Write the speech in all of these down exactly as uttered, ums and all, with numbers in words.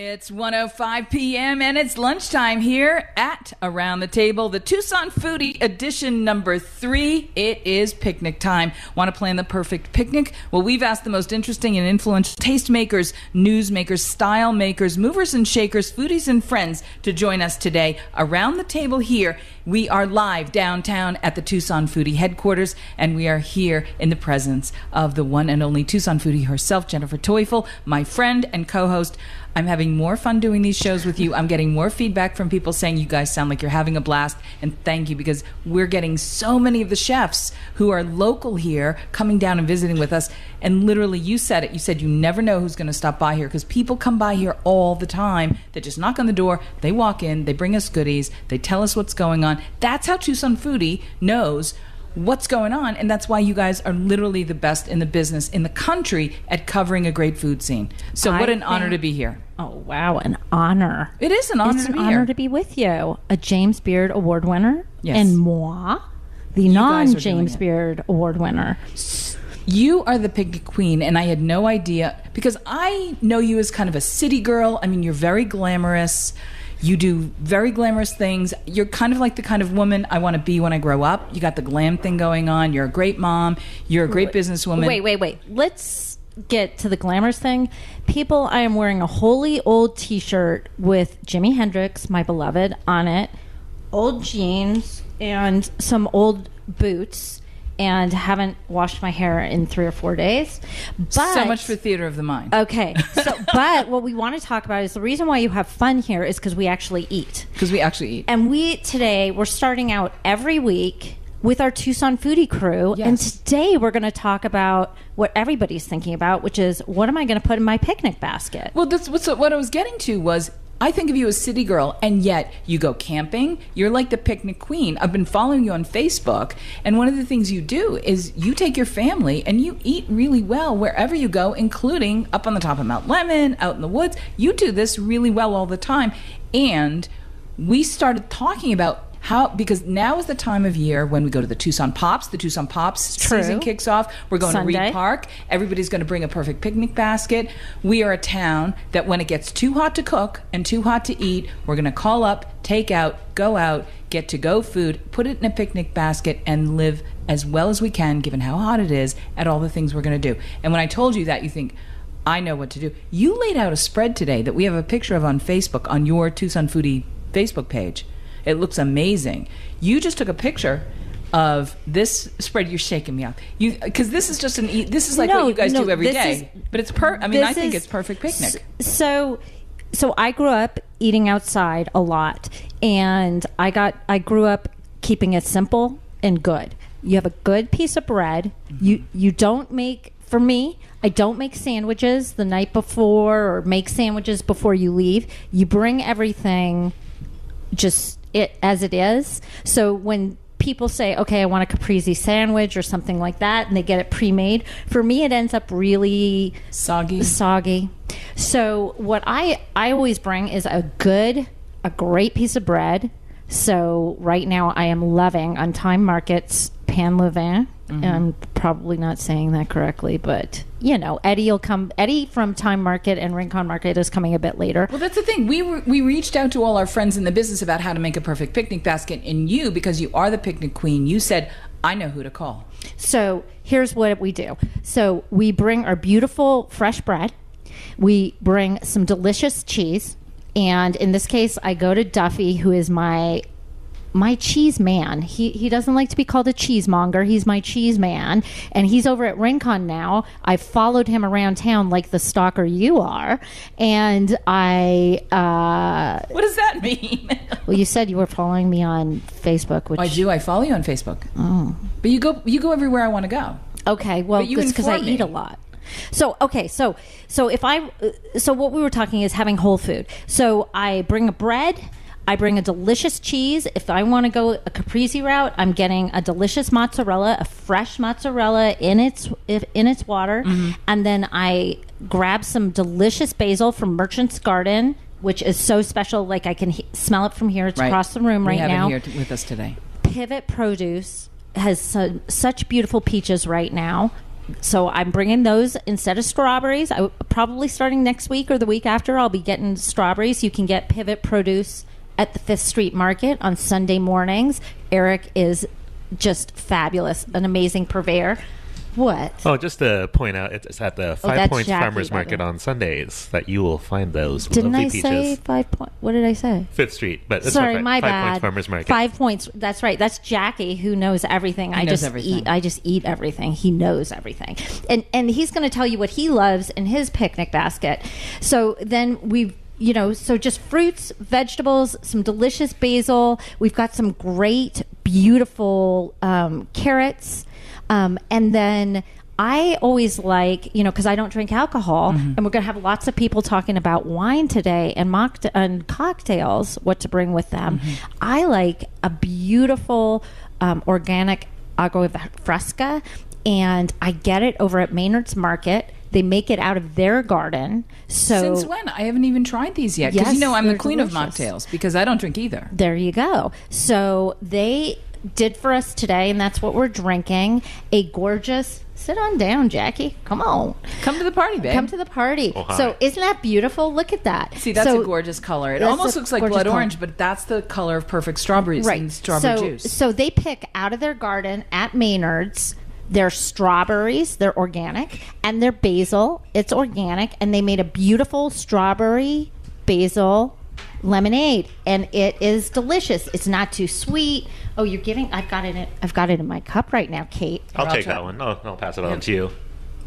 It's one oh five p.m. and it's lunchtime here at Around the Table, the Tucson Foodie edition number three. It is picnic time. Want to plan the perfect picnic? Well, we've asked the most interesting and influential tastemakers, newsmakers, style makers, movers and shakers, foodies and friends to join us today around the table here. We are live downtown at the Tucson Foodie headquarters, and we are here in the presence of the one and only Tucson Foodie herself, Jennifer Teufel, my friend and co-host. I'm having more fun doing these shows with you. I'm getting more feedback from people saying you guys sound like you're having a blast, and thank you, because we're getting so many of the chefs who are local here coming down and visiting with us. And literally, you said it. You said you never know who's going to stop by here, because people come by here all the time. They just knock on the door, they walk in, they bring us goodies, they tell us what's going on. That's how Tucson Foodie knows what's going on, and that's why you guys are literally the best in the business in the country at covering a great food scene. So I what an think, honor to be here. Oh, wow, an honor. It is an honor it's to be an honor here. to be with you. A James Beard Award winner, Yes. and moi, the You guys are non-James doing it. Beard Award winner. You are the picnic queen, and I had no idea, because I know you as kind of a city girl. I mean, you're very glamorous. You do very glamorous things. You're kind of like the kind of woman I want to be when I grow up. You got the glam thing going on. You're a great mom. You're a great businesswoman. Wait, wait, wait. Let's get to the glamorous thing. People, I am wearing a holy old t-shirt with Jimi Hendrix, my beloved, on it, old jeans, and some old boots, and haven't washed my hair in three or four days. But So much for theater of the mind. Okay. So, but what we want to talk about is the reason why you have fun here is because we actually eat. Because we actually eat. And we today, we're starting out every week with our Tucson Foodie crew. Yes. And today we're going to talk about what everybody's thinking about, which is, what am I going to put in my picnic basket? Well, that's what's, what I was getting to was, I think of you as city girl, and yet you go camping. You're like the picnic queen. I've been following you on Facebook, and one of the things you do is you take your family and you eat really well wherever you go, including up on the top of Mount Lemmon, out in the woods. You do this really well all the time. And we started talking about how, because now is the time of year when we go to the Tucson Pops. The Tucson Pops True. season kicks off. We're going Sunday. to Reed Park. Everybody's going to bring a perfect picnic basket. We are a town that when it gets too hot to cook and too hot to eat, we're going to call up, take out, go out, get to-go food, put it in a picnic basket, and live as well as we can, given how hot it is, at all the things we're going to do. And when I told you that, you think, I know what to do. You laid out a spread today that we have a picture of on Facebook, on your Tucson Foodie Facebook page. It looks amazing. You just took a picture of this spread. You're shaking me up. You, because this is just an. e- This is like No, what you guys no, do every this day. is- but it's per. I mean, this I think is- it's perfect picnic. So, so I grew up eating outside a lot, and I got I grew up keeping it simple and good. You have a good piece of bread. Mm-hmm. You you don't make, for me, I don't make sandwiches the night before or make sandwiches before you leave. You bring everything just it as it is. So when people say, okay, I want a caprese sandwich or something like that, and they get it pre-made, for me it ends up really Soggy. soggy. So what I I always bring is a good, a great piece of bread. So right now I am loving on Time Market's Pan Levain. Mm-hmm. I'm probably not saying that correctly, but you know, Eddie will come. Eddie from Time Market and Rincon Market is coming a bit later. Well, that's the thing. We re- we reached out to all our friends in the business about how to make a perfect picnic basket, and you, because you are the picnic queen, you said, I know who to call. So here's what we do. So we bring our beautiful fresh bread. We bring some delicious cheese. And in this case, I go to Duffy, who is my my cheese man. He he doesn't like to be called a cheesemonger. He's my cheese man. And he's over at Rincon now. I've followed him around town like the stalker you are. And I... Uh, What does that mean? well, you said you were following me on Facebook, which... I do. I follow you on Facebook. Oh. But you go you go everywhere I want to go. Okay, well, But you it's because I inform eat me. a lot. So okay, so so if I uh, so what we were talking is having whole food. So I bring a bread, I bring a delicious cheese. If I want to go a caprese route, I'm getting a delicious mozzarella, a fresh mozzarella in its if, in its water, Mm-hmm. and then I grab some delicious basil from Merchant's Garden, which is so special. Like I can he- smell it from here. It's Right. across the room right we have now. it here t- with us today. Pivot Produce has su- such beautiful peaches right now. so I'm bringing those instead of strawberries. I probably starting next week or the week after, I'll be getting strawberries. You can get Pivot Produce at the Fifth Street Market on Sunday mornings. Eric is just fabulous, an amazing purveyor. What? Oh, just to point out, it's at the Five Oh, that's Points Jackie, Farmers by the Market way. on Sundays that you will find those Didn't lovely I peaches. say five point? What did I say? Fifth Street, but it's Sorry, not my Five bad. Points Farmers Market. Five Points. That's right. That's Jackie, who knows everything. He I knows just everything. eat. I just eat everything. He knows everything, and and he's going to tell you what he loves in his picnic basket. So then we've. You know, so just fruits, vegetables, some delicious basil. We've got some great, beautiful um, carrots. Um, and then I always like, you know, because I don't drink alcohol, Mm-hmm. and we're going to have lots of people talking about wine today and, mock- and cocktails, what to bring with them. Mm-hmm. I like a beautiful um, organic agua fresca, and I get it over at Maynard's Market. They make it out of their garden. So Since when? I haven't even tried these yet. Because, Yes, you know, I'm the they're queen delicious. of mocktails because I don't drink either. there you go. So they did for us today, and that's what we're drinking. A gorgeous, sit on down, Jackie. Come on. Come to the party, babe. Come to the party. Oh, hi. So isn't that beautiful? Look at that. See, that's so, a gorgeous color. It that's almost a looks like gorgeous blood color. orange, but that's the color of perfect strawberries right. and strawberry so, juice. So they pick out of their garden at Maynard's. Their strawberries, they're organic, and their basil, it's organic, and they made a beautiful strawberry basil lemonade, and it is delicious. It's not too sweet. Oh, you're giving? I've got it. In, I've got it in my cup right now, Kate. I'll I'll take try. that one. I'll, I'll pass it on to you.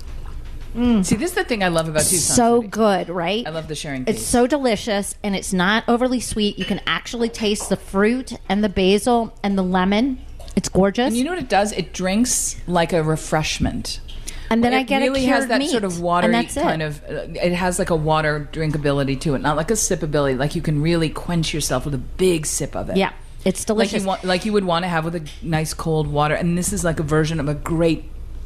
See, this is the thing I love about Tucson. So Foodie. good, right? I love the sharing It's piece. so delicious, and it's not overly sweet. You can actually taste the fruit and the basil and the lemon. It's gorgeous. And you know what it does? It drinks like a refreshment. And then it I get really a has cured that meat, sort of and watery that's it. kind of. Uh, it has like a water drinkability to it, not like a sipability. Like you can really quench yourself with a big sip of it. Yeah, it's like delicious. you want, like you would want to have with a nice cold water. And this is like a version of a great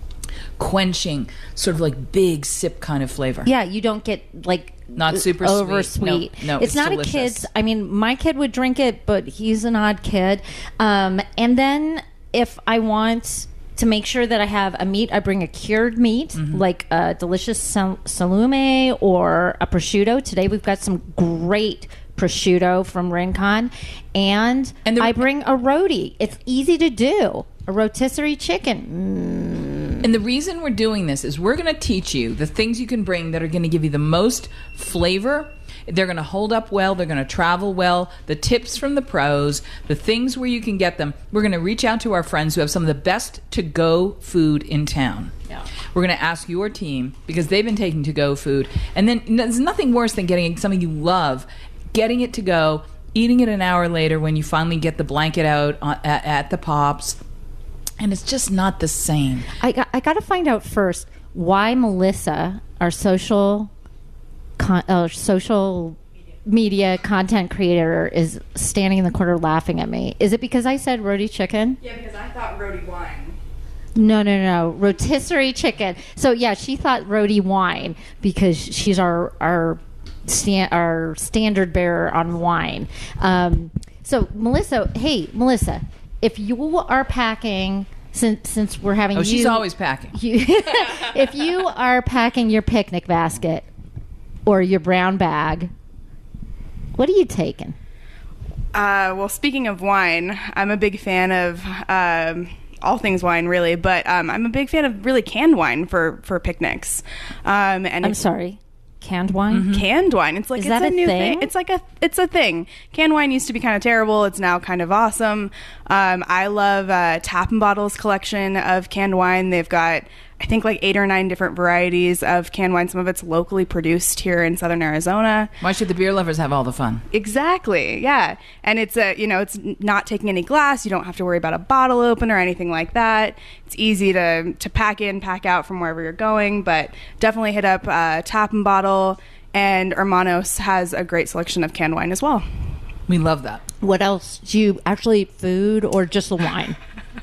quenching, sort of like big sip kind of flavor. Yeah, you don't get like Not super over sweet. sweet. No, no, it's, it's not delicious. a kid's. I mean, my kid would drink it, but he's an odd kid. Um, and then if I want to make sure that I have a meat, I bring a cured meat, Mm-hmm. like a delicious sal- salumi or a prosciutto. Today we've got some great prosciutto from Rincon, and, And the- I bring a roti. It's easy to do. A rotisserie chicken. And the reason we're doing this is we're going to teach you the things you can bring that are going to give you the most flavor. They're going to hold up well. They're going to travel well. The tips from the pros, the things where you can get them. We're going to reach out to our friends who have some of the best to-go food in town. Yeah. We're going to ask your team because they've been taking to-go food. And then there's nothing worse than getting something you love, getting it to go, eating it an hour later when you finally get the blanket out on, at, at the Pops. And it's just not the same. I got, I got to find out first why Melissa, our social, con, uh, social media content creator, is standing in the corner laughing at me. Is it because I said roti chicken? Yeah, because I thought roti wine. No, no, no, rotisserie chicken. So yeah, she thought roti wine because she's our our stand, our standard bearer on wine. Um, so Melissa, hey Melissa, if you are packing, since since we're having Oh, she's you, always packing. you, if you are packing your picnic basket or your brown bag, what are you taking? Uh, well, speaking of wine, I'm a big fan of um, all things wine, really, but um, I'm a big fan of really canned wine for, for picnics. Um, and I'm it's sorry, canned wine. canned wine. It's like Is it's that a, a new thing? thing. It's like a it's a thing. Canned wine used to be kind of terrible. It's now kind of awesome. Um, I love uh, Tap and Bottle's collection of canned wine. They've got I think like eight or nine different varieties of canned wine. Some of it's locally produced here in Southern Arizona. Why should the beer lovers have all the fun? Exactly. Yeah. And it's a, you know, it's not taking any glass. You don't have to worry about a bottle opener or anything like that. It's easy to, to pack in, pack out from wherever you're going, but definitely hit up uh, Tap and Bottle, and Hermanos has a great selection of canned wine as well. We love that. What else? Do you actually eat food or just the wine?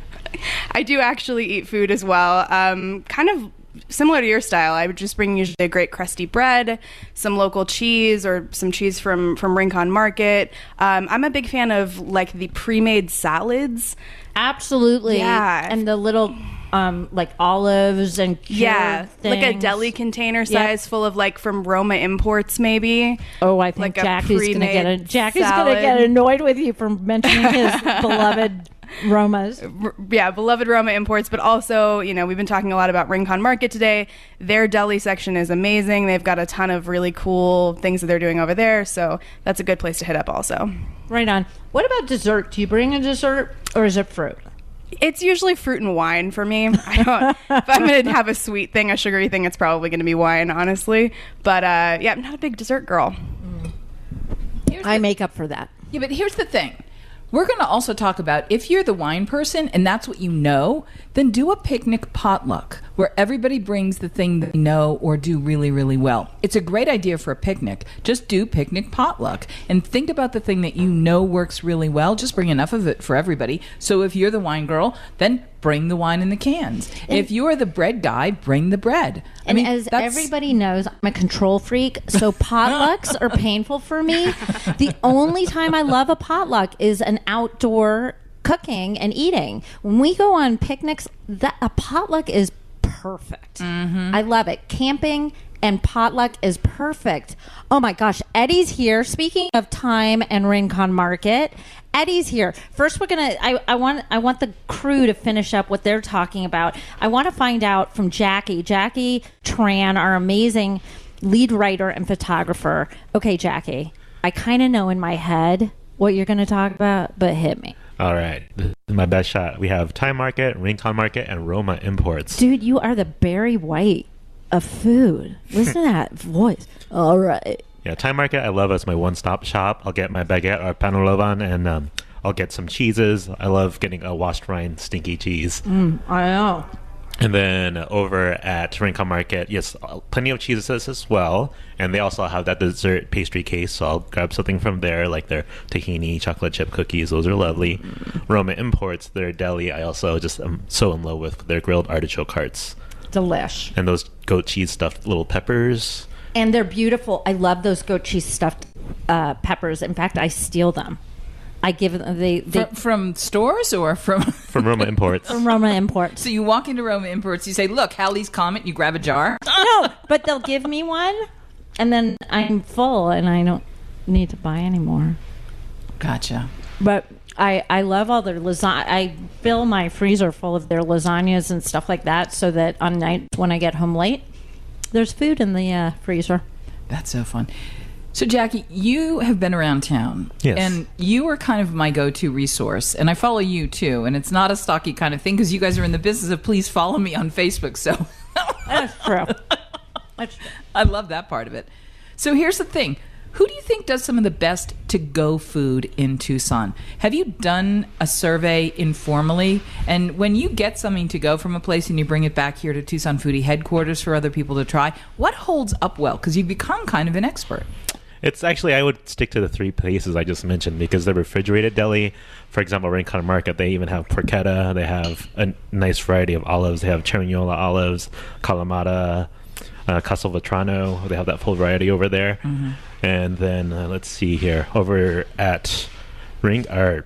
I do actually eat food as well. Um, kind of similar to your style. I would just bring usually a great crusty bread, some local cheese, or some cheese from, from Rincon Market. Um, I'm a big fan of like the pre-made salads. Absolutely. Yeah. And the little um, like olives and Yeah, cured like a things. deli container Yep. size full of like from Roma Imports, maybe. Oh, I think like a Jackie's going to get a, pre-made Jackie's going salad. to get annoyed with you for mentioning his beloved Romas. R- yeah, beloved Roma Imports, but also, you know, we've been talking a lot about Rincon Market today. Their deli section is amazing. They've got a ton of really cool things that they're doing over there, so that's a good place to hit up also. Right on. What about dessert? Do you bring a dessert or is it fruit? It's usually fruit and wine for me. I don't. If I'm going to have a sweet thing, a sugary thing, it's probably going to be wine, honestly. But uh, yeah, I'm not a big dessert girl. Here's I the- make up for that. Yeah, but here's the thing. We're going to also talk about if you're the wine person and that's what you know, then do a picnic potluck where everybody brings the thing they know or do really, really well. It's a great idea for a picnic. Just do picnic potluck and think about the thing that you know works really well. Just bring enough of it for everybody. So if you're the wine girl, then bring the wine in the cans. And- if you're the bread guy, bring the bread. I And mean, as that's- everybody knows, I'm a control freak, so potlucks are painful for me. The only time I love a potluck is an outdoor cooking and eating. When we go on picnics, that a potluck is perfect. Mm-hmm. I love it. Camping and potluck is perfect. Oh my gosh, Eddie's here. Speaking of time and Rincon Market, Eddie's here. First, we're gonna. I, I want. I want the crew to finish up what they're talking about. I want to find out from Jackie, Jackie Tran, our amazing lead writer and photographer. Okay, Jackie, I kind of know in my head what you're going to talk about, but hit me. All right. This is my best shot. We have Time Market, Rincon Market, and Roma Imports. Dude, you are the Barry White of food. Listen to that voice. All right. Yeah, Time Market I love as my one-stop shop. I'll get my baguette or panolovan, and um, I'll get some cheeses. I love getting a washed rind stinky cheese. Mm, I know. And then over at Rincon Market, yes, uh, plenty of cheeses as well. And they also have that dessert pastry case, so I'll grab something from there, like their tahini chocolate chip cookies. Those are lovely. Roma Imports, their deli, I also just am so in love with their grilled artichoke hearts. Delish. And those goat cheese stuffed little peppers. And they're beautiful. I love those goat cheese stuffed uh, peppers. In fact, I steal them. I give them they, they From, from stores or from From Roma Imports. from Roma Imports. So you walk into Roma Imports, you say, "Look, Hallie's Comet." You grab a jar. No, but they'll give me one, and then I'm full, and I don't need to buy anymore. Gotcha. But I I love all their lasagna. I fill my freezer full of their lasagnas and stuff like that, so that on nights when I get home late, there's food in the uh, freezer. That's so fun. So, Jackie, you have been around town. Yes. And you are kind of my go-to resource. And I follow you, too. And it's not a stocky kind of thing because you guys are in the business of please follow me on Facebook. So That's true. That's true. I love that part of it. So here's the thing. Who do you think does some of the best to-go food in Tucson? Have you done a survey informally? And when you get something to go from a place and you bring it back here to Tucson Foodie headquarters for other people to try, what holds up well? Because you've become kind of an expert. It's actually, I would stick to the three places I just mentioned because the refrigerated deli, for example, Rincon Market, they even have porchetta. They have a nice variety of olives. They have Cerignola olives, Kalamata, uh, Castelvetrano. They have that full variety over there. Mm-hmm. And then, uh, let's see here, over at Ring, or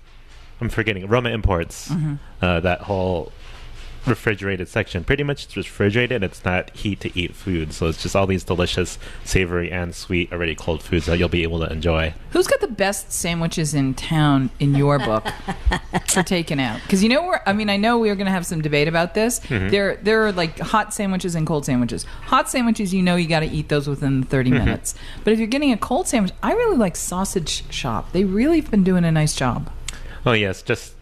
I'm forgetting, Roma Imports, Mm-hmm. uh, that whole refrigerated section pretty much it's refrigerated. It's not heat to eat food, so it's just all these delicious savory and sweet already cold foods that you'll be able to enjoy. Who's got the best sandwiches in town in your book for taking out? Because you know, we're, I mean, I know we're going to have some debate about this. Mm-hmm. There, there are like hot sandwiches and cold sandwiches. Hot sandwiches, you know, you got to eat those within thirty Mm-hmm. minutes. But if you're getting a cold sandwich, I really like Sausage Shop. They really have been doing a nice job. Oh yes, just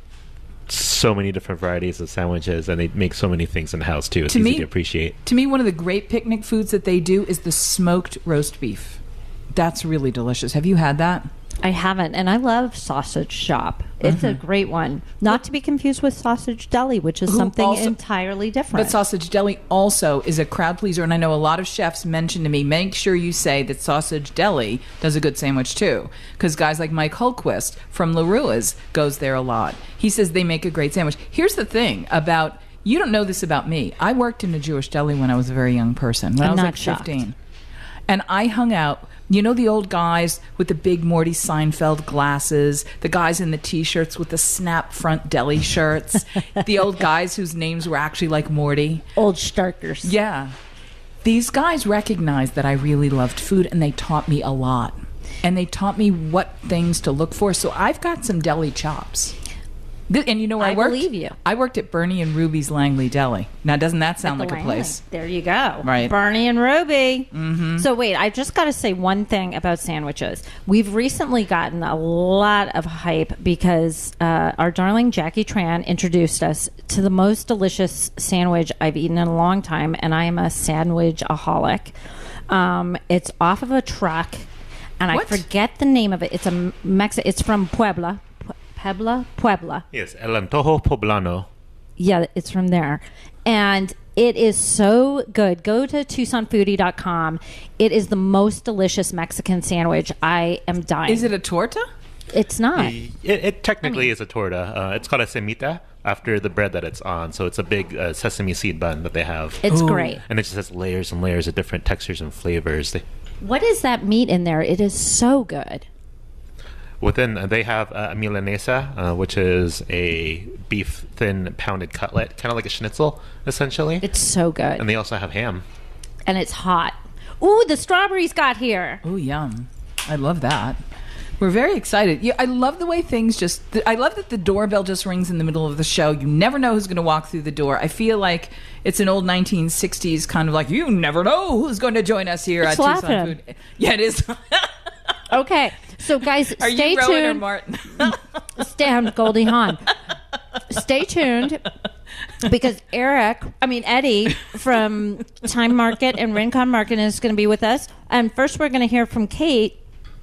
so many different varieties of sandwiches, and they make so many things in the house too. It's To easy me- to appreciate. To me, one of the great picnic foods that they do is the smoked roast beef. That's really delicious. Have you had that? I haven't, and I love Sausage Shop. It's a great one. Not to be confused with Sausage Deli, which is Who something also- entirely different. But Sausage Deli also is a crowd pleaser, and I know a lot of chefs mention to me, make sure you say that Sausage Deli does a good sandwich too, because guys like Mike Hultquist from La Rua's goes there a lot. He says they make a great sandwich. Here's the thing about, you don't know this about me. I worked in a Jewish deli when I was a very young person, when I'm I was not like shocked. fifteen. And I hung out You know the old guys with the big Morty Seinfeld glasses, the guys in the T-shirts with the snap front deli shirts, the old guys whose names were actually like Morty. Old Starkers. Yeah. These guys recognized that I really loved food, and they taught me a lot. And they taught me what things to look for. So I've got some deli chops. Th- And you know where I, I worked? believe you. I worked at Bernie and Ruby's Langley Deli. Now, doesn't that sound At like the a Langley. place? There you go. Right. Bernie and Ruby. Mm-hmm. So wait, I just got to say one thing about sandwiches. We've recently gotten a lot of hype because uh, our darling Jackie Tran introduced us to the most delicious sandwich I've eaten in a long time, and I am a sandwich-aholic. Um, it's off of a truck, and What? I forget the name of it. It's a Mex. It's from Puebla. Pu- Puebla? Puebla. Yes, El Antojo Poblano. Yeah, it's from there. And it is so good. Go to Tucson Foodie dot com. It is the most delicious Mexican sandwich. I am dying. Is it a torta? It's not. It, it technically is a torta. Uh, it's called a semita after the bread that it's on. So it's a big uh, sesame seed bun that they have. It's Ooh. great. And it just has layers and layers of different textures and flavors. They, What is that meat in there? It is so good. within, uh, they have uh, a milanesa, uh, which is a beef thin pounded cutlet, kind of like a schnitzel, essentially. It's so good. And they also have ham. And it's hot. Ooh, the strawberries got here. Oh, yum. I love that. We're very excited. Yeah, I love the way things just... I love that the doorbell just rings in the middle of the show. You never know who's going to walk through the door. I feel like it's an old nineteen sixties kind of like, you never know who's going to join us here It's at Tucson laughing. Food. Yeah, it is. Okay, so guys, Are stay you Rowan or tuned. Martin? Stay on Goldie Hawn. Stay tuned because Eric, I mean Eddie from Time Market and Rincon Market is going to be with us. And first, we're going to hear from Kate.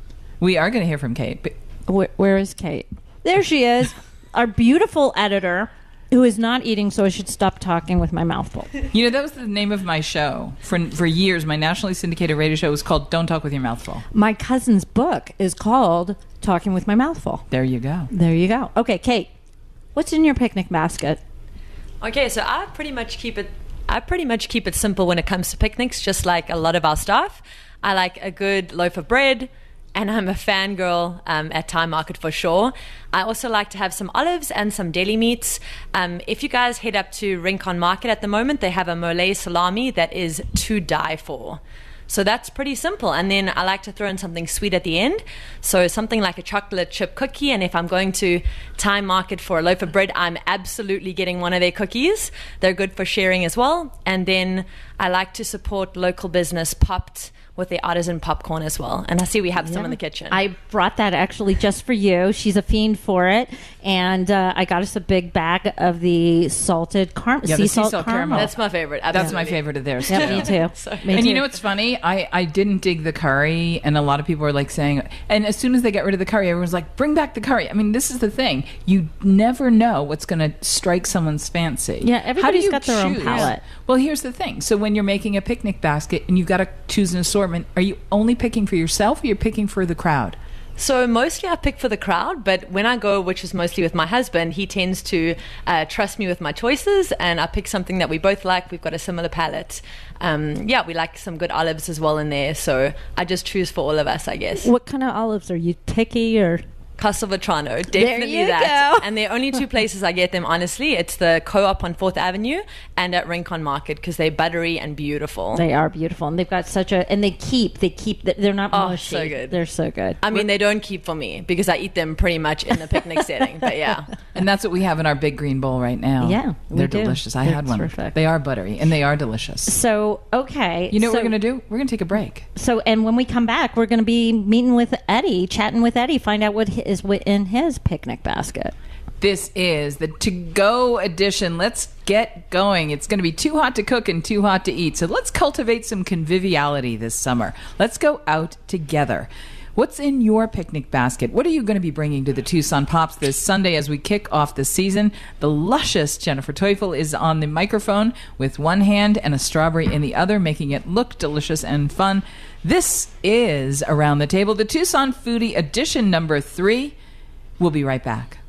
We are going to hear from Kate. But Where, where is Kate? There she is, our beautiful editor, who is not eating, so I should stop talking with my mouth full. you know, that was the name of my show. For, for years, my nationally syndicated radio show was called Don't Talk With Your Mouth Full. My cousin's book is called Talking with My Mouth Full. There you go. There you go. Okay, Kate, what's in your picnic basket? Okay, so I pretty much keep it. I pretty much keep it simple when it comes to picnics, just like a lot of our staff. I like a good loaf of bread, and I'm a fangirl um, at Time Market for sure. I also like to have some olives and some deli meats. Um, if you guys head up to Rincon Market at the moment, they have a mole salami that is to die for. So that's pretty simple. And then I like to throw in something sweet at the end. So something like a chocolate chip cookie. And if I'm going to Time Market for a loaf of bread, I'm absolutely getting one of their cookies. They're good for sharing as well. And then I like to support local business Popped with the artisan popcorn as well. And I see we have some in the kitchen. I brought that actually just for you. She's a fiend for it. And uh, I got us a big bag of the salted car- Yeah, sea, the sea salt salt caramel. caramel. That's my favorite. That's my absolutely. favorite of theirs, Yeah, too. me too. So- Me And too. you know what's funny? I, I didn't dig the curry, and a lot of people are like saying, and as soon as they get rid of the curry, everyone's like, bring back the curry. I mean, this is the thing. You never know what's going to strike someone's fancy. Yeah, How do everybody's you got their own choose? palate. Well, here's the thing. So when you're making a picnic basket and you've got to choose an assortment, are you only picking for yourself or you're picking for the crowd? So mostly I pick for the crowd, but when I go, which is mostly with my husband, he tends to uh, trust me with my choices, and I pick something that we both like. We've got a similar palate. Um, yeah, we like some good olives as well in there, so I just choose for all of us, I guess. What kind of olives? Are you picky or... Castelvetrano, definitely you that. go. And the only two places I get them, honestly, it's the Co-op on Fourth Avenue and at Rincon Market because they're buttery and beautiful. They are beautiful, and they've got such a... And they keep, they keep... They're not Oh, mushy. so good. They're so good. I mean, they don't keep for me because I eat them pretty much in the picnic setting, but yeah. And that's what we have in our big green bowl right now. Yeah, we They're do. delicious. I They're had one. terrific. They are buttery, and they are delicious. So, okay. You know so, what we're going to do? We're going to take a break. So, and when we come back, we're going to be meeting with Eddie, chatting with Eddie, find out what is in his picnic basket. This is the to-go edition. Let's get going. It's going to be too hot to cook and too hot to eat. So let's cultivate some conviviality this summer. Let's go out together. What's in your picnic basket? What are you going to be bringing to the Tucson Pops this Sunday as we kick off the season? The luscious Jennifer Teufel is on the microphone with one hand and a strawberry in the other, making it look delicious and fun. This is Around the Table, the Tucson Foodie edition number three. We'll be right back.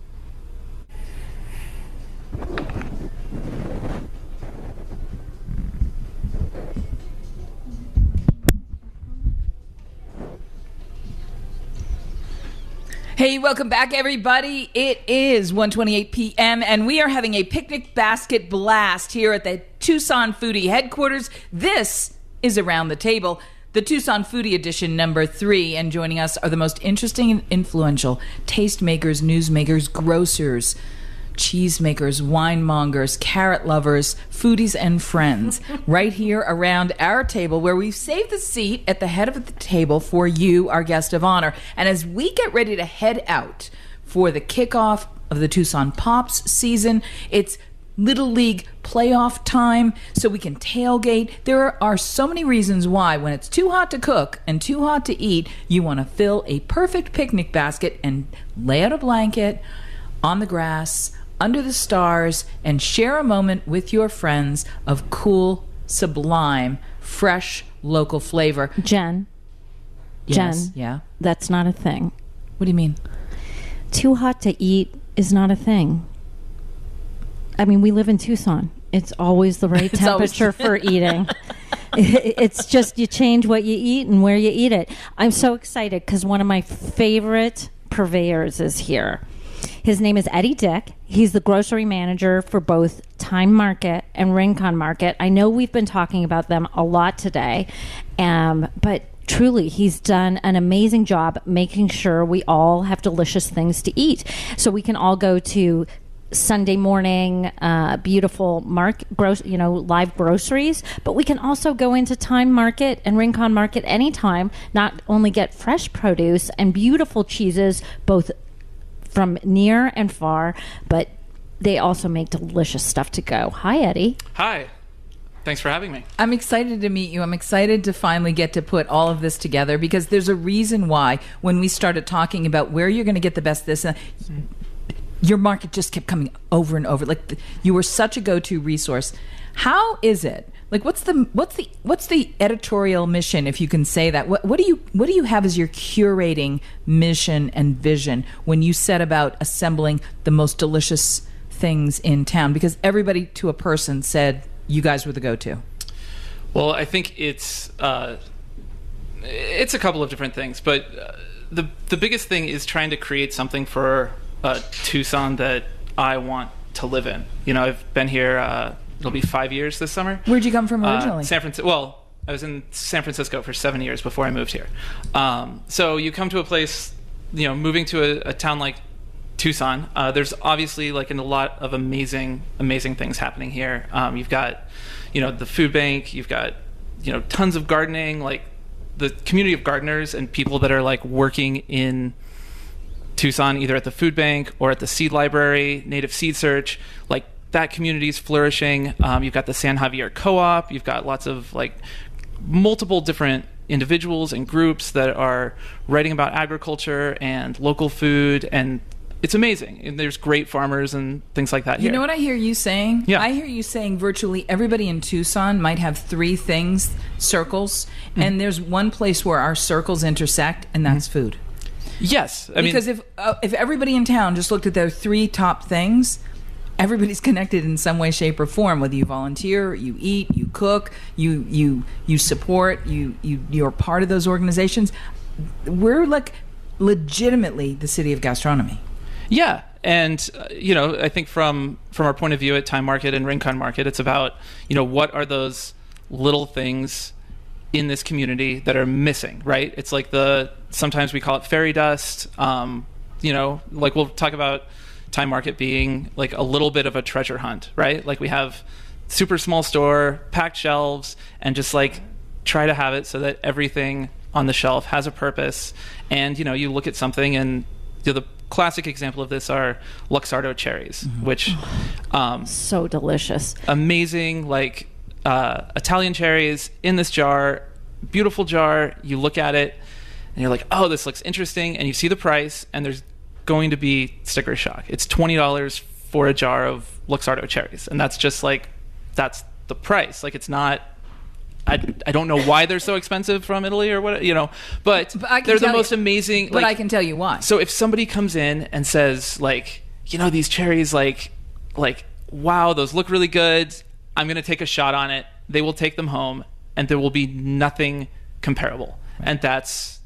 Hey, welcome back, everybody. It is one twenty-eight p.m., and we are having a picnic basket blast here at the Tucson Foodie headquarters. This is Around the Table, the Tucson Foodie edition number three, and joining us are the most interesting and influential tastemakers, newsmakers, grocers, cheesemakers, winemongers, carrot lovers, foodies, and friends right here around our table, where we've saved the seat at the head of the table for you, our guest of honor. And as we get ready to head out for the kickoff of the Tucson Pops season, it's Little League playoff time, so we can tailgate. There are so many reasons why, when it's too hot to cook and too hot to eat, you want to fill a perfect picnic basket and lay out a blanket on the grass under the stars and share a moment with your friends of cool, sublime, fresh, local flavor. Jen. Yes, Jen. yeah. That's not a thing. What do you mean? Too hot to eat is not a thing. I mean, we live in Tucson. It's always the right It's always- temperature for eating. It- It's just you change what you eat and where you eat it. I'm so excited because one of my favorite purveyors is here. His name is Eddie Dick. He's the grocery manager for both Time Market and Rincon Market. I know we've been talking about them a lot today, um, but truly, he's done an amazing job making sure we all have delicious things to eat. So we can all go to Sunday morning, uh, beautiful mark, gross, you know, live groceries, but we can also go into Time Market and Rincon Market anytime, not only get fresh produce and beautiful cheeses, both from near and far, but they also make delicious stuff to go. Hi, Eddie. Hi. Thanks for having me. I'm excited to meet you. I'm excited to finally get to put all of this together, because there's a reason why when we started talking about where you're going to get the best this, uh, your market just kept coming over and over. Like, you were such a go-to resource. How is it? Like, what's the what's the what's the editorial mission, if you can say that? What what do you what do you have as your curating mission and vision when you set about assembling the most delicious things in town? Because everybody to a person said you guys were the go-to. Well, I think it's uh, it's a couple of different things, but uh, the the biggest thing is trying to create something for uh, Tucson that I want to live in. You know, I've been here. Uh, it'll be five years this summer. Where'd you come from originally? Uh, San Francisco. Well, I was in San Francisco for seven years before I moved here. Um, so you come to a place, you know, moving to a, a town like Tucson. Uh, there's obviously like a lot of amazing, amazing things happening here. Um, you've got, you know, the food bank. You've got, you know, tons of gardening. Like the community of gardeners and people that are like working in Tucson, either at the food bank or at the seed library, Native Seed Search. Like, that community is flourishing. Um, you've got the San Javier Co-op. You've got lots of like multiple different individuals and groups that are writing about agriculture and local food, and it's amazing. And there's great farmers and things like that You here. know what I hear you saying? Yeah. I hear you saying virtually everybody in Tucson might have three things, circles, Mm. and there's one place where our circles intersect, and that's Mm. food. Yes, I Because mean, if uh, if everybody in town just looked at their three top things, everybody's connected in some way, shape, or form. Whether you volunteer, you eat, you cook, you you you support, you you you're part of those organizations. We're like legitimately the city of gastronomy. yeah, and uh, you know, I think from from our point of view at Time Market and Rincon Market, it's about, you know, what are those little things in this community that are missing, right? It's like the, sometimes we call it fairy dust. Um, you know, like we'll talk about Time Market being like a little bit of a treasure hunt, right? Like we have super small store, packed shelves, and just like try to have it so that everything on the shelf has a purpose. And, you know, you look at something, and you know, the classic example of this are Luxardo cherries, which um, So delicious. amazing, like uh, Italian cherries in this jar, beautiful jar. You look at it and you're like, oh, this looks interesting. And you see the price, and there's going to be sticker shock. It's twenty dollars for a jar of Luxardo cherries. And that's just like, that's the price. Like, it's not, I, I don't know why they're so expensive from Italy or what, you know, but, But I can they're the tell most you- amazing. But like, I can tell you why. so if somebody comes in and says, like, you know, these cherries, like, like, wow, those look really good, I'm going to take a shot on it, they will take them home, and there will be nothing comparable. And that's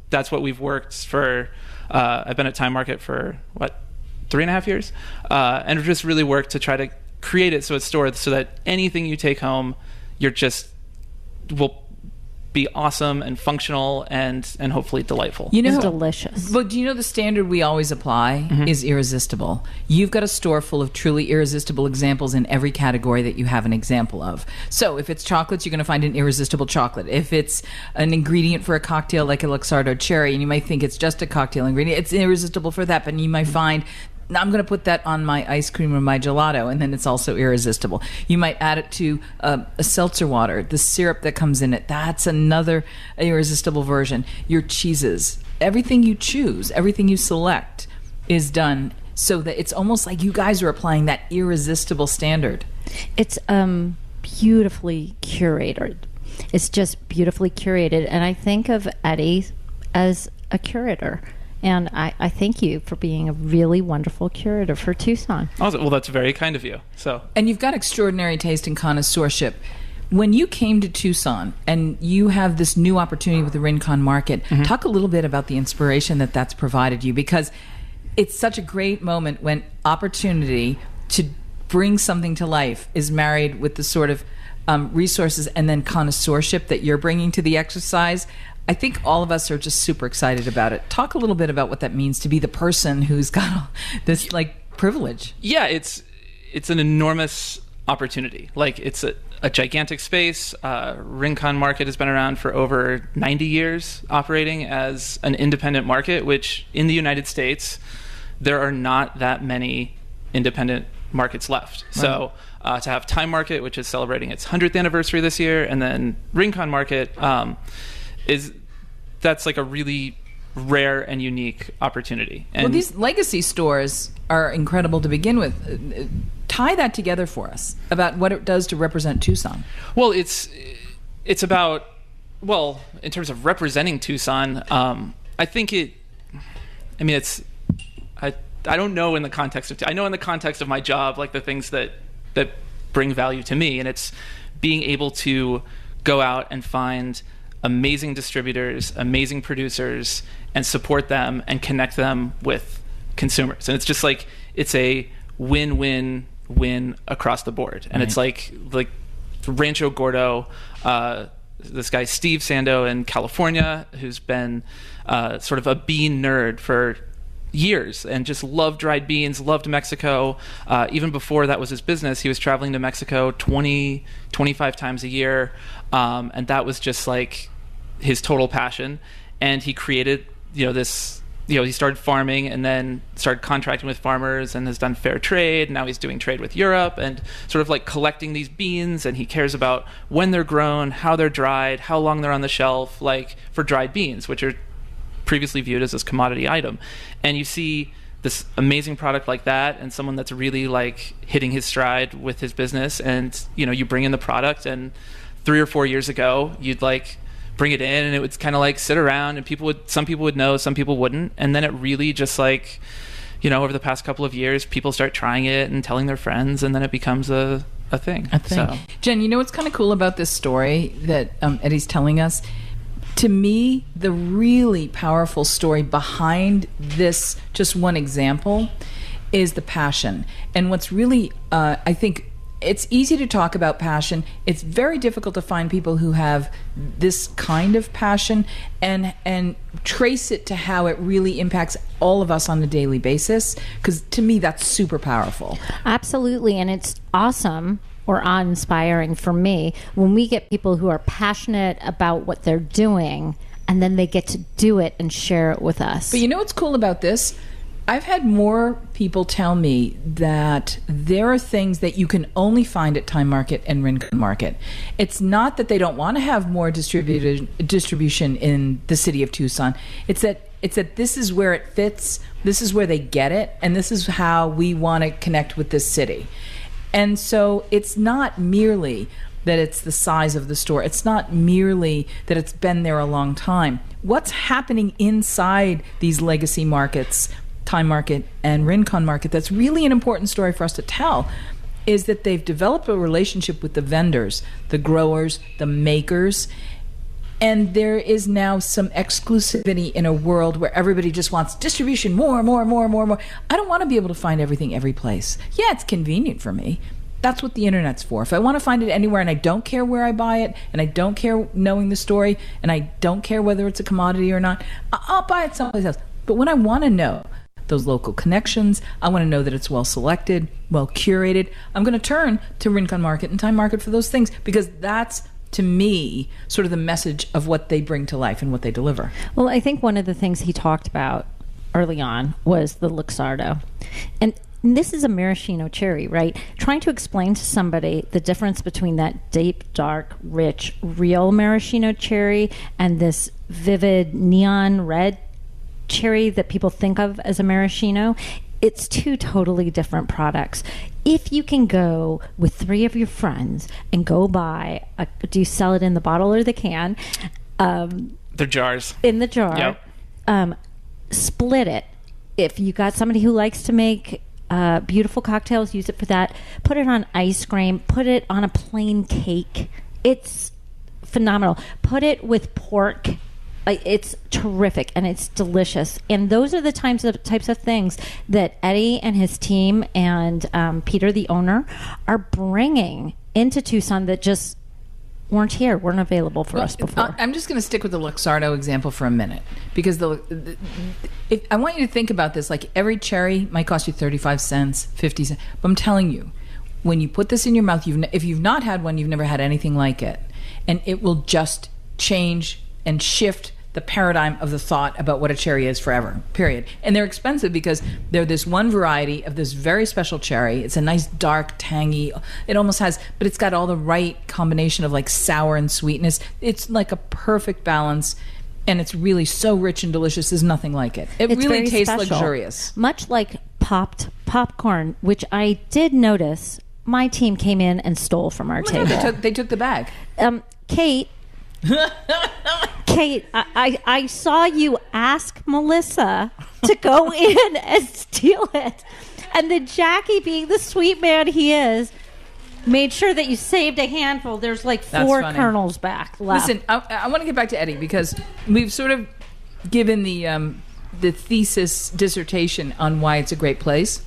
that's what we've worked for. Uh, I've been at Time Market for what, three and a half years, uh, and we've just really worked to try to create it so it's stored so that anything you take home, you're just will be awesome and functional and and hopefully delightful. You know, It's delicious. But do you know the standard we always apply is irresistible? You've got a store full of truly irresistible examples in every category that you have an example of. So if it's chocolates, you're going to find an irresistible chocolate. If it's an ingredient for a cocktail like a Luxardo cherry, and you might think it's just a cocktail ingredient, it's irresistible for that, but you might find, I'm going to put that on my ice cream or my gelato, and then it's also irresistible. You might add it to uh, a seltzer water, the syrup that comes in it. That's another irresistible version. Your cheeses, everything you choose, everything you select is done so that it's almost like you guys are applying that irresistible standard. It's um, beautifully curated. It's just beautifully curated. And I think of Eddie as a curator. And I, I thank you for being a really wonderful curator for Tucson. Also, well, that's very kind of you. So, And you've got extraordinary taste and connoisseurship. When you came to Tucson and you have this new opportunity with the Rincon Market, talk a little bit about the inspiration that that's provided you, because it's such a great moment when opportunity to bring something to life is married with the sort of um, resources and then connoisseurship that you're bringing to the exercise. I think all of us are just super excited about it. Talk a little bit about what that means to be the person who's got this like privilege. yeah, it's it's an enormous opportunity. Like, it's a, a gigantic space. Uh, Rincon Market has been around for over ninety years, operating as an independent market, which in the United States, there are not that many independent markets left. So uh, to have Time Market, which is celebrating its hundredth anniversary this year, and then Rincon Market, um, is that's like a really rare and unique opportunity. And Well, these legacy stores are incredible to begin with. Uh, uh, Tie that together for us about what it does to represent Tucson. Well, it's it's about, well, in terms of representing Tucson, um, I think it. I mean, it's. I I don't know in the context of. I know in the context of my job, like the things that that bring value to me, and it's being able to go out and find amazing distributors, amazing producers, and support them and connect them with consumers. And it's just like it's a win-win win across the board. And Right. it's like like Rancho Gordo, uh, this guy Steve Sando in California, who's been uh, sort of a bean nerd for years and just loved dried beans, loved Mexico. Uh, even before that was his business, he was traveling to Mexico twenty, twenty-five times a year. Um, and that was just like his total passion. And he created, you know, this, you know, he started farming and then started contracting with farmers and has done fair trade. Now he's doing trade with Europe and sort of like collecting these beans, and he cares about when they're grown, how they're dried, how long they're on the shelf, like for dried beans, which are previously viewed as this commodity item. And you see this amazing product like that and someone that's really like hitting his stride with his business, and you know, you bring in the product, and three or four years ago you'd like bring it in and it would kind of like sit around, and people would some people would know, some people wouldn't, and then it really just like, you know, over the past couple of years people start trying it and telling their friends, and then it becomes a a thing. I think. So Jen, you know what's kind of cool about this story that um, Eddie's telling us? To me, the really powerful story behind this, just one example, is the passion. And what's really, uh, I think, it's easy to talk about passion. It's very difficult to find people who have this kind of passion and and trace it to how it really impacts all of us on a daily basis. Because to me, that's super powerful. Absolutely. And it's awesome or awe-inspiring for me when we get people who are passionate about what they're doing and then they get to do it and share it with us. But you know what's cool about this? I've had more people tell me that there are things that you can only find at Time Market and Rincon Market. It's not that they don't want to have more distributed distribution in the city of Tucson. It's that it's that this is where it fits, this is where they get it, and this is how we want to connect with this city. And so it's not merely that it's the size of the store. It's not merely that it's been there a long time. What's happening inside these legacy markets, Time Market and Rincon Market, that's really an important story for us to tell, is that they've developed a relationship with the vendors, the growers, the makers, And there is now some exclusivity in a world where everybody just wants distribution, more, more, more, more, more. I don't want to be able to find everything every place. Yeah, it's convenient for me. That's what the internet's for. If I want to find it anywhere and I don't care where I buy it, and I don't care knowing the story, and I don't care whether it's a commodity or not, I- I'll buy it someplace else. But when I want to know those local connections, I want to know that it's well selected, well curated, I'm going to turn to Rincon Market and Time Market for those things, because that's, to me, sort of the message of what they bring to life and what they deliver. Well, I think one of the things he talked about early on was the Luxardo. And this is a maraschino cherry, right? Trying to explain to somebody the difference between that deep, dark, rich, real maraschino cherry and this vivid neon red cherry that people think of as a maraschino, it's two totally different products. If you can go with three of your friends and go buy, a, do you sell it in the bottle or the can? Um, They're jars. in the jar. Yep. Um, split it. If you got somebody who likes to make uh, beautiful cocktails, use it for that. Put it on ice cream. Put it on a plain cake. It's phenomenal. Put it with pork. Uh, It's terrific and it's delicious. And those are the types of types of things that Eddie and his team and um, Peter, the owner, are bringing into Tucson that just weren't here, weren't available for us before. I- I'm just going to stick with the Luxardo example for a minute, because the, the if, I want you to think about this. Like, every cherry might cost you thirty-five cents, fifty cents, but I'm telling you, when you put this in your mouth, you've ne- if you've not had one, you've never had anything like it, and it will just change and shift the paradigm of the thought about what a cherry is forever, period. And they're expensive because they're this one variety of this very special cherry. It's a nice, dark, tangy, it almost has, but it's got all the right combination of like sour and sweetness. It's like a perfect balance, and it's really so rich and delicious. There's nothing like it. It It's really very tastes special. luxurious. Much like popped popcorn, which I did notice my team came in and stole from our Oh my table. God, they took, they took the bag. um, Kate, Kate, I, I, I saw you ask Melissa to go in and steal it. And then Jackie, being the sweet man he is, made sure that you saved a handful. There's like That's four funny. kernels back left. Listen, I, I want to get back to Eddie, because we've sort of given the um, the thesis dissertation on why it's a great place.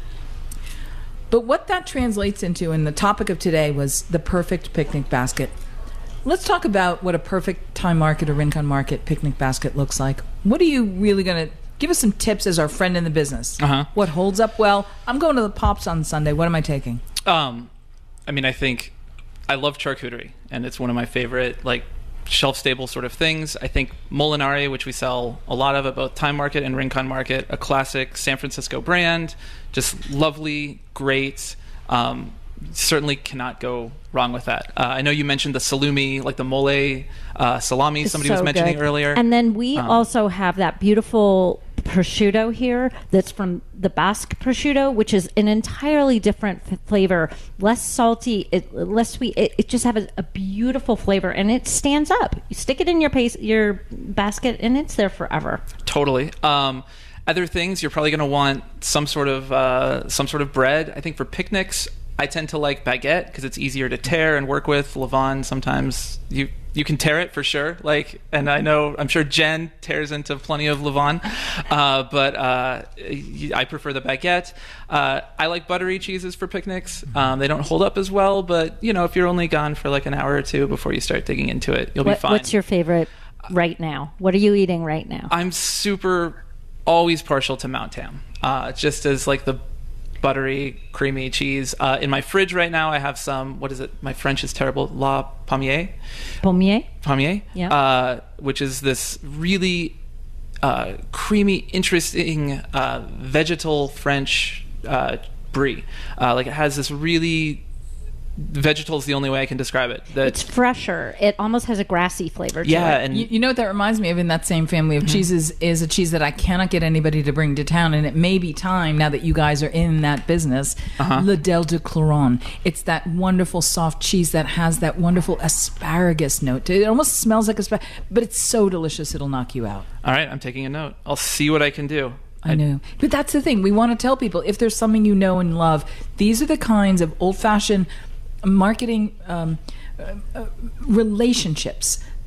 But what that translates into, and the topic of today was the perfect picnic basket. Let's talk about what a perfect Time Market or Rincon Market picnic basket looks like. What are you really going to give us some tips as our friend in the business? Uh-huh. What holds up well? I'm going to the Pops on Sunday. What am I taking? Um, I mean, I think I love charcuterie, and it's one of my favorite, like, shelf-stable sort of things. I think Molinari, which we sell a lot of at both Time Market and Rincon Market, a classic San Francisco brand, just lovely, great. Um, certainly cannot go wrong with that. Uh, I know you mentioned the salumi, like the mole uh, salami It's somebody so was mentioning good. earlier. And then we Um, also have that beautiful prosciutto here that's from the Basque prosciutto, which is an entirely different f- flavor, less salty, it, less sweet. It, it just has a, a beautiful flavor, and it stands up. You stick it in your pace, your basket, and it's there forever. Totally. Um, other things, you're probably going to want some sort of uh, some sort of bread. I think for picnics, I tend to like baguette because it's easier to tear and work with. Levain, sometimes you you can tear it for sure. Like, and I know I'm sure Jen tears into plenty of Levain, uh, but uh, I prefer the baguette. Uh, I like buttery cheeses for picnics. Um, they don't hold up as well, but you know, if you're only gone for like an hour or two before you start digging into it, you'll What, be fine. what's your favorite right now? What are you eating right now? I'm super always partial to Mount Tam, uh, just as like the buttery, creamy cheese. Uh, in my fridge right now, I have some, what is it? My French is terrible. La Pommier? Pommier? Pommier? Yeah. Uh, which is this really uh, creamy, interesting uh, vegetal French uh, brie. Uh, like it has this really... Vegetal is the only way I can describe it. That, It's fresher. It almost has a grassy flavor to yeah, it. and You, you know what that reminds me of in that same family of cheeses is a cheese that I cannot get anybody to bring to town, and it may be time now that you guys are in that business. Uh-huh. Le Del de Cloron. It's that wonderful soft cheese that has that wonderful asparagus note to it. It almost smells like asparagus, but it's so delicious it'll knock you out. all right, I'm taking a note. I'll see what I can do. I know. But that's the thing. We want to tell people, if there's something you know and love, these are the kinds of old-fashioned marketing um, uh, uh, relationships.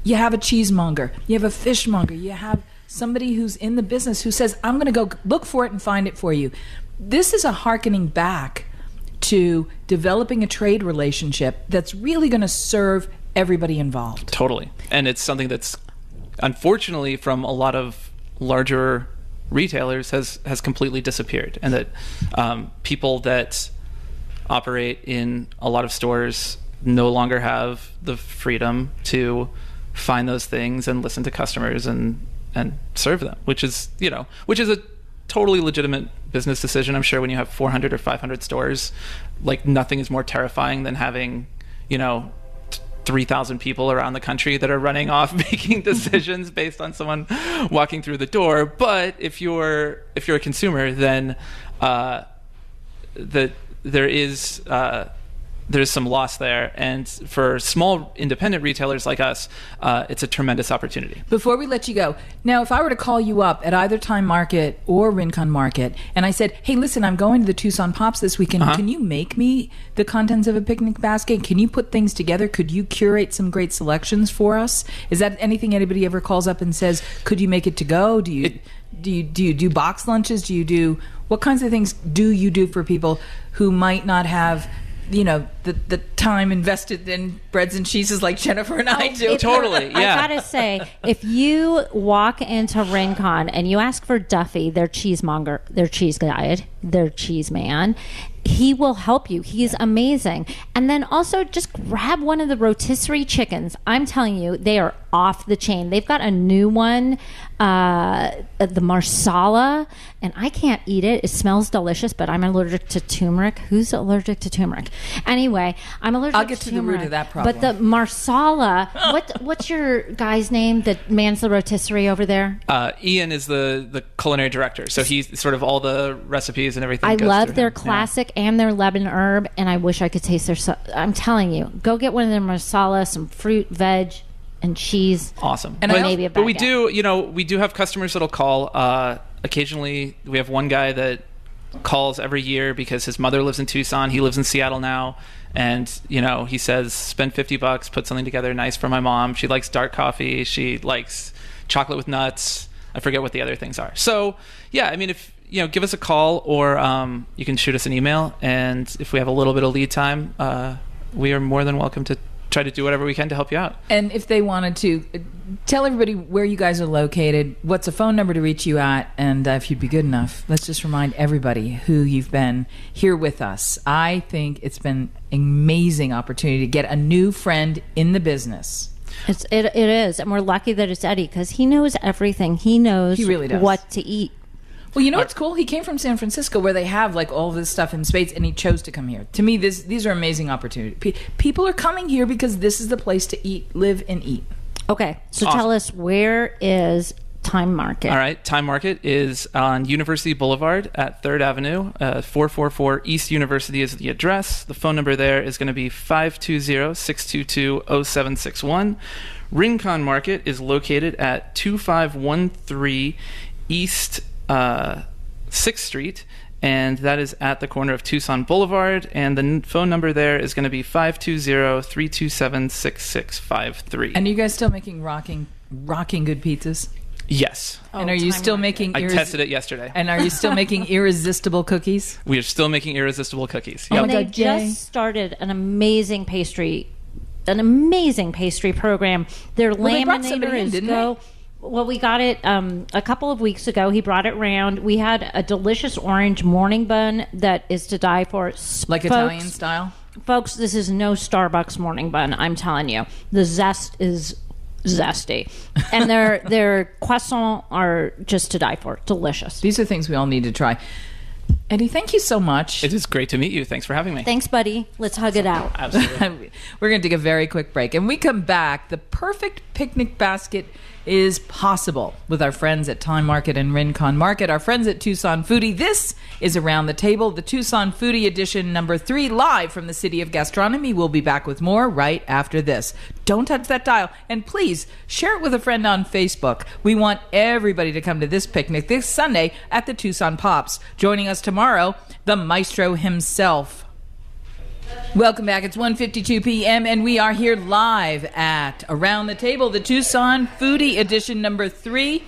you have a cheesemonger, you have a fishmonger, you have somebody who's in the business who says, I'm going to go look for it and find it for you. This is a hearkening back to developing a trade relationship that's really going to serve everybody involved. Totally. And it's something that's, unfortunately, from a lot of larger retailers has, has completely disappeared. And that um, people that operate in a lot of stores no longer have the freedom to find those things and listen to customers and, and serve them, which is, you know, which is a totally legitimate business decision. I'm sure when you have four hundred or five hundred stores, like nothing is more terrifying than having, you know, three thousand people around the country that are running off making decisions based on someone walking through the door. But if you're if you're a consumer, then uh, the there is uh, there's some loss there, and for small independent retailers like us, uh, it's a tremendous opportunity. Before we let you go, now if I were to call you up at either Time Market or Rincon Market, and I said, hey, listen, I'm going to the Tucson Pops this weekend. Uh-huh. Can you make me the contents of a picnic basket? Can you put things together? Could you curate some great selections for us? Is that anything anybody ever calls up and says, could you make it to go? Do you... It, Do you do you do box lunches? Do you do what kinds of things do you do for people who might not have, you know, the the time invested in breads and cheeses like Jennifer and I do? If- Totally, yeah. I gotta say, if you walk into Rincon and you ask for Duffy, their cheesemonger, their cheese guide, their cheese man, he will help you. He's amazing. And then also just grab one of the rotisserie chickens. I'm telling you, they are off the chain. They've got a new one, uh, the marsala, and I can't eat it. It smells delicious, but I'm allergic to turmeric. Who's allergic to turmeric? Anyway, I'm allergic I'll get to to the root turmeric. of that problem. But the marsala, what what's your guy's name that mans the rotisserie over there? Uh, Ian is the, the culinary director, so he's sort of all the recipes and everything. I goes love through their him. Yeah. classic and their lemon herb, and I wish I could taste their. So- I'm telling you, go get one of their marsala, some fruit, veg, and cheese. Awesome. And but, I maybe a but we baguette. do, you know, we do have customers that'll call. Uh, occasionally, we have one guy that calls every year because his mother lives in Tucson. He lives in Seattle now. And, you know, he says, spend fifty bucks, put something together nice for my mom. She likes dark coffee. She likes chocolate with nuts. I forget what the other things are. So, yeah, I mean, if, you know, give us a call or um, you can shoot us an email. And if we have a little bit of lead time, uh, we are more than welcome to try to do whatever we can to help you out. And if they wanted to, uh, tell everybody where you guys are located, what's a phone number to reach you at, and uh, if you'd be good enough, let's just remind everybody who you've been here with us. I think it's been an amazing opportunity to get a new friend in the business. It's, it, it is, and we're lucky that it's Eddie because he knows everything. He knows He really does. what to eat. Well, you know what's cool? He came from San Francisco where they have like all this stuff in spades, and he chose to come here. To me, this these are amazing opportunities. Pe- people are coming here because this is the place to eat, live, and eat. Okay, so Awesome. tell us, where is Time Market? All right. Time Market is on University Boulevard at third Avenue. Uh, four forty-four East University is the address. The phone number there is going to be five two zero, six two two, zero seven six one. Rincon Market is located at two five one three East uh, sixth Street, and that is at the corner of Tucson Boulevard. And the n- phone number there is going to be five two zero, three two seven, six six five three. And are you guys still making rocking, rocking good pizzas? Yes. and are you Time still Market. making? I irres- tested it yesterday. And are you still making irresistible cookies? We are still making irresistible cookies. Oh Yep. my And they God, Jay. just started an amazing pastry, an amazing pastry program. Their Well, they brought laminator somebody in, is didn't go. Well, we got it um, a couple of weeks ago. He brought it round. We had a delicious orange morning bun that is to die for. Like Folks- Italian style? Folks, this is no Starbucks morning bun. I'm telling you, the zest is zesty, and their their croissants are just to die for. Delicious. These are things we all need to try. Eddie, thank you so much. It is great to meet you. Thanks for having me. Thanks, buddy. Let's hug it out. Absolutely. We're going to take a very quick break. And we come back, the perfect picnic basket is possible with our friends at Time Market and Rincon Market, our friends at Tucson Foodie. This is Around the Table, the Tucson Foodie edition number three, live from the City of Gastronomy. We'll be back with more right after this. Don't touch that dial. And please share it with a friend on Facebook. We want everybody to come to this picnic this Sunday at the Tucson Pops. Joining us tomorrow, the maestro himself. Welcome back. It's one fifty-two p.m. and we are here live at Around the Table, the Tucson Foodie Edition number three,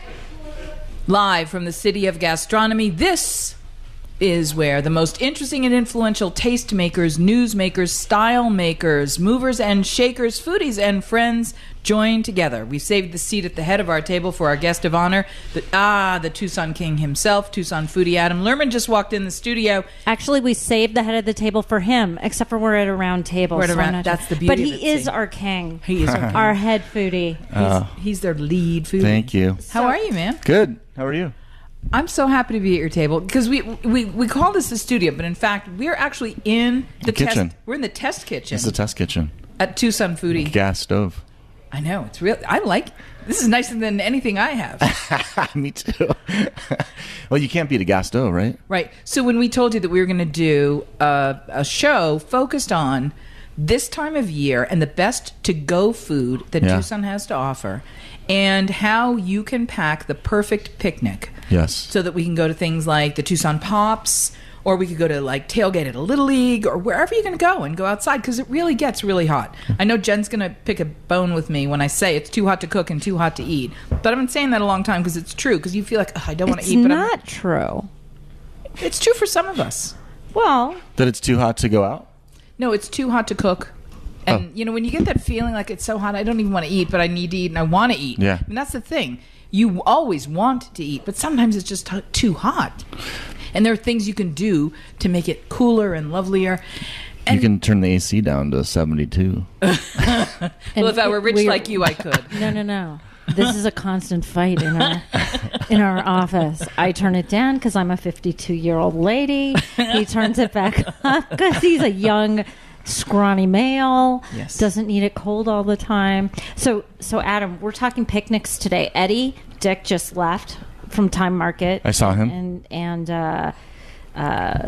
live from the city of gastronomy. This is where the most interesting and influential taste makers, news makers, style makers, movers and shakers, foodies and friends join together. We've saved the seat at the head of our table for our guest of honor, the, ah, the Tucson King himself, Tucson foodie Adam Lerman just walked in the studio. Actually, we saved the head of the table for him, except for we're at a round table. We're at a so round- not- that's the beauty But of he it, is see. our king. He is our king. Our head foodie. Uh, He's, he's their lead foodie. Thank you. How are you, man? Good. How are you? I'm so happy to be at your table because we we, we call this the studio, but in fact, we're actually in the, The kitchen. test. We're in the test kitchen It's the test kitchen. at Tucson Foodie. Gas stove. I know it's real. I like this. Is nicer than anything I have. Me too. Well, you can't beat a gas stove, right? Right. So when we told you that we were going to do a, a show focused on this time of year and the best to-go food that Yeah. Tucson has to offer, and how you can pack the perfect picnic. Yes. So that we can go to things like the Tucson Pops, or we could go to like tailgate at a Little League, or wherever you're going to go and go outside, because it really gets really hot. I know Jen's going to pick a bone with me when I say it's too hot to cook and too hot to eat, but I've been saying that a long time because it's true. Because you feel like, "Ugh, I don't want to It's eat, but I'm, not true. it's true for some of us. Well, That it's too hot to go out? No, it's too hot to cook. And, Oh. you know, when you get that feeling like it's so hot, I don't even want to eat, but I need to eat and I want to eat. Yeah. And that's the thing. You always want to eat, but sometimes it's just t- too hot. And there are things you can do to make it cooler and lovelier. And You can turn the A C down to seventy-two. well, if I were rich we're- like you, I could. no, no, no. This is a constant fight in our in our office. I turn it down because I'm a fifty-two-year-old lady. He turns it back up because he's a young, scrawny male. Yes. Doesn't need it cold all the time. So, so Adam, we're talking picnics today. Eddie Dick just left from Time Market. I saw him. And and uh, uh,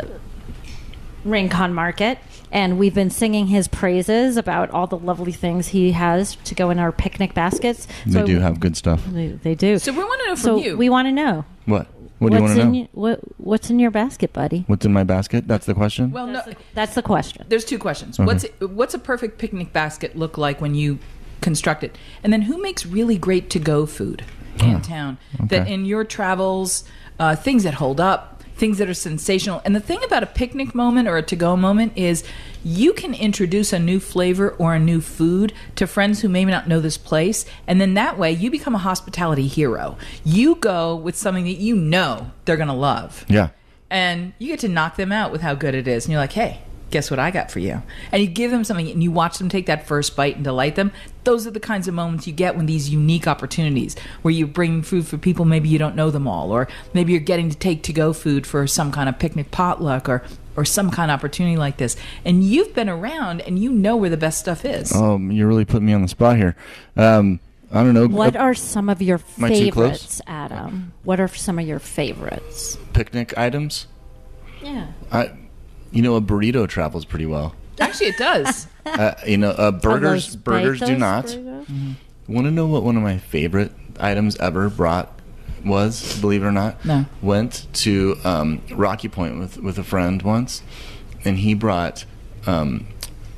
Rincon Market. And we've been singing his praises about all the lovely things he has to go in our picnic baskets. They So- do have good stuff. They, they do. So we want to know from So you. we want to know. What? What do you what's want to in know? y- what What's in your basket, buddy? What's in my basket? That's the question? well, no, That's the question. there's two questions. What's what's a perfect picnic basket look like when you construct it? And then who makes really great to-go food in town? That okay. in your travels, uh, things that hold up, things that are sensational. And the thing about a picnic moment or a to-go moment is you can introduce a new flavor or a new food to friends who may not know this place. And then that way you become a hospitality hero. You go with something that you know they're going to love. Yeah. And you get to knock them out with how good it is. And you're like, hey, guess what I got for you? And you give them something and you watch them take that first bite and delight them. Those are the kinds of moments you get when these unique opportunities where you're bringing food for people, maybe you don't know them all, or maybe you're getting to take to-go food for some kind of picnic potluck or, or some kind of opportunity like this. And you've been around and you know where the best stuff is. Oh, you're really putting me on the spot here. Um, I don't know. What uh, are some of your Am I too close? favorites, Adam? What are some of your favorites? picnic items? Yeah. I, you know, a burrito travels pretty well. Actually, it does. Uh, you know, uh, burgers Are those burgers do Betos not. burritos? Want to know what one of my favorite items ever brought was? Believe it or not, No. Went to um, Rocky Point with with a friend once, and he brought um,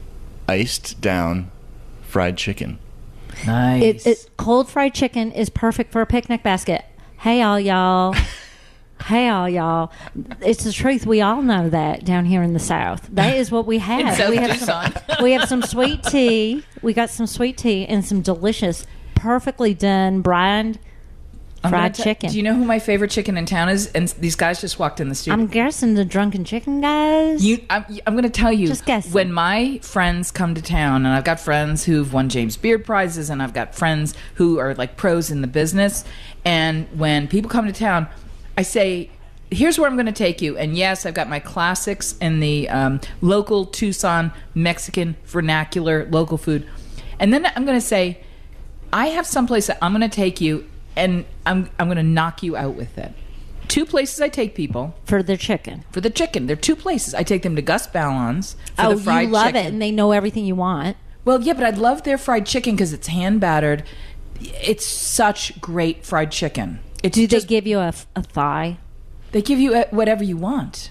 iced down fried chicken. Nice. It, it, cold fried chicken is perfect for a picnic basket. Hey, all y'all. Hey, all y'all. It's the truth. We all know that down here in the South. That is what we have. South we have Tucson. some, we have some sweet tea. We got some sweet tea and some delicious, perfectly done brined I'm gonna fried t- chicken. Do you know who my favorite chicken in town is? And these guys just walked in the studio. I'm guessing the drunken chicken guys. You, I'm, I'm going to tell you. Just guessing. When my friends come to town, and I've got friends who've won James Beard prizes, and I've got friends who are like pros in the business. And when people come to town, I say, "Here's where I'm going to take you." And yes, I've got my classics and the um, local Tucson Mexican vernacular local food. And then I'm going to say, "I have someplace that I'm going to take you, and I'm I'm going to knock you out with it." Two places I take people. for the chicken. For the chicken, there are two places. I take them to Gus Ballon's for Oh, the fried you love chicken. it, and they know everything you want. Well, yeah, but I love their fried chicken because it's hand battered. It's such great fried chicken. It's Do they just, give you a, a thigh? they give you uh, whatever you want.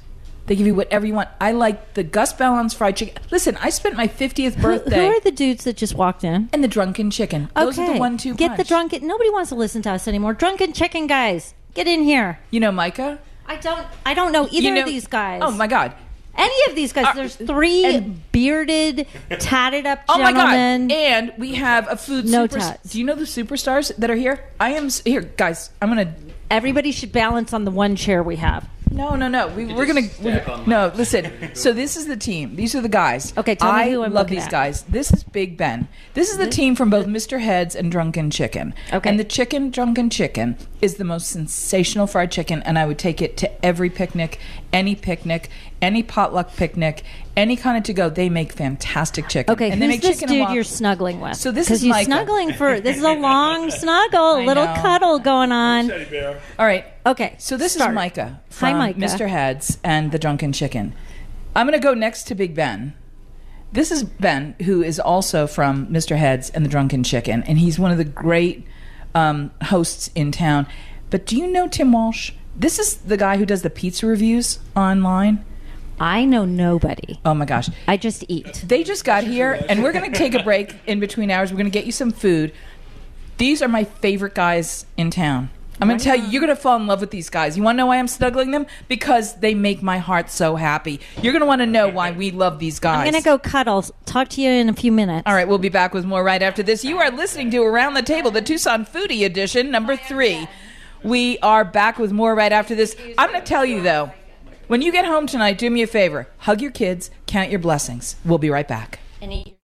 They give you whatever you want. I like the Gus Ballon's fried chicken. Listen, I spent my fiftieth Who, birthday. who are the dudes that just walked in? and the drunken chicken. Those okay. are the one two Get the punch. drunken. Nobody wants to listen to us anymore. Drunken chicken guys, get in here. You know Micah? I don't. I don't know either You know- of these guys. Oh my God. Any of these guys. Uh, There's three and- bearded, tatted up Oh my God. gentlemen. And we have a food No super. tats. Do you know the superstars that are here? I am s- here, guys. I'm gonna. Everybody should balance on the one chair we have. No, no, no. We, we're gonna. We're, no, listen. So this is the team. These are the guys. Okay, tell me I who I'm love looking these at. guys. This is Big Ben. This is the team from both Mister Heads and Drunken Chicken. Okay. And the chicken, Drunken Chicken, is the most sensational fried chicken, and I would take it to every picnic, any picnic, any potluck picnic, any kind of to go. They make fantastic chicken. Okay, and they who's make this chicken dude and you're waffles. snuggling with? So this Because is you're Micah. snuggling for. This is a long snuggle, I little know. cuddle going on. All right. Okay, So this start. is Micah Hi, from Micah. Mister Heads and the Drunken Chicken. I'm going to go next to Big Ben. This is Ben, who is also from Mister Heads and the Drunken Chicken, and he's one of the great um, hosts in town. But do you know Tim Walsh? This is the guy who does the pizza reviews online. I know nobody. Oh my gosh. I just eat. They just got here, and we're going to take a break in between hours. We're going to get you some food. These are my favorite guys in town. I'm going to tell you, you're going to fall in love with these guys. You want to know why I'm snuggling them? Because they make my heart so happy. You're going to want to know why we love these guys. I'm gonna go cuddle. Talk to you in a few minutes. All right, we'll be back with more right after this. You are listening to Around the Table, the Tucson Foodie Edition, number three. We are back with more right after this. I'm going to tell you, though, when you get home tonight, do me a favor. Hug your kids, count your blessings. We'll be right back. And eat.